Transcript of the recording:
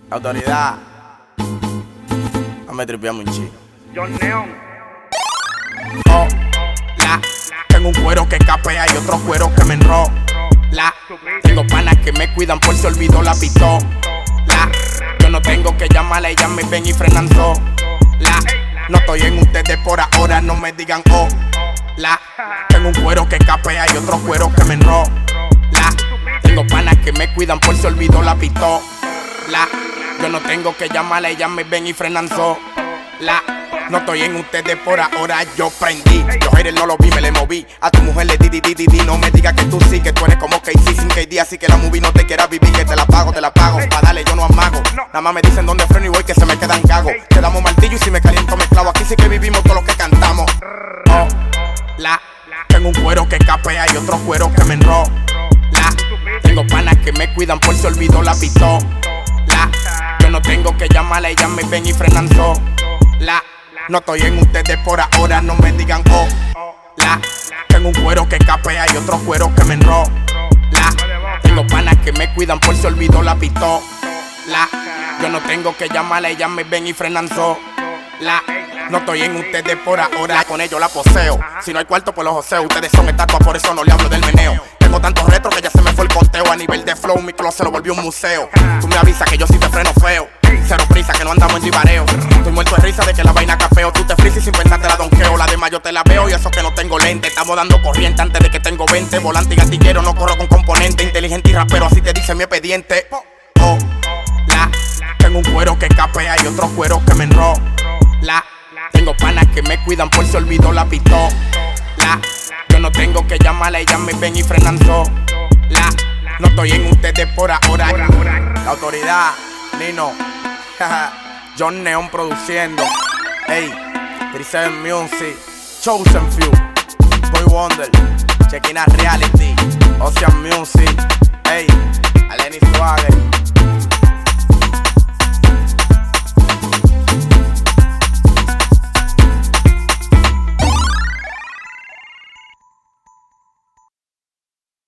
La autoridad. No me tripeamos un chico. John Neon. Hola. Tengo un cuero que capea y otro cuero que me enrola. Tengo panas que me cuidan por si olvido la pistola. Yo no tengo que llamarle, ellas me ven y frenan sola. No estoy en ustedes por ahora, no me digan hola. Tengo un cuero que capea y otro cuero que me enrola. Tengo panas que me cuidan por si olvido la pistola. Yo no tengo que llamarle, ellas me ven y frenan sola. No estoy en ustedes por ahora, yo prendí. Los haters no lo vi, me le moví. A tu mujer le di. No me digas que tú sí, que tú eres como KC sin KD. Así que la movie no te quiera vivir, que te la pago. Pa' darle yo no amago. Nada más me dicen dónde freno y voy que se me quedan cago. Te damos martillo y si me caliento me clavo. Aquí sí que vivimos todo lo que cantamos. Hola. Tengo un cuero que capea y otro cuero que me enrola. Tengo panas que me cuidan por si olvido la pistola. Yo no tengo que llamarle, ellas me ven y frenan sola. No estoy en ustedes por ahora, no me digan hola. Tengo un cuero que capea y otro cuero que me enrola. Tengo panas que me cuidan por si olvido la pistola. Yo no tengo que llamarle, ellas me ven y frenan sola. No estoy en ustedes por ahora, con ellos la poseo. Si no hay cuarto pues los joseo, ustedes son estatuas, por eso no le hablo del meneo. Tengo tantos retros que ya se me fue el conteo. A nivel de flow, mi closet lo volvió un museo. Tú me avisas que yo sí te freno feo. Cero prisa, que no andamos en divareo. Estoy muerto de risa de que la vaina capeo. Tú te frisas y sin pensar te la donqueo. La de mayo te la veo y eso que no tengo lente. Estamos dando corriente antes de que tengo 20. Volante y gatillero, no corro con componente. Inteligente y rapero, así te dice mi expediente. Hola. Tengo un cuero que capea y otro cuero que me enrola. Tengo panas que me cuidan por si olvido la pistola. Yo no tengo que llamarle, ellas me ven y frenan sola. No estoy en ustedes por ahora. La autoridad, Nino, John Neon produciendo. Ey, 37 Music, Chosen Few, Boy Wonder, Chequina Reality, Ocean Music. Ey, Aleni Swagger.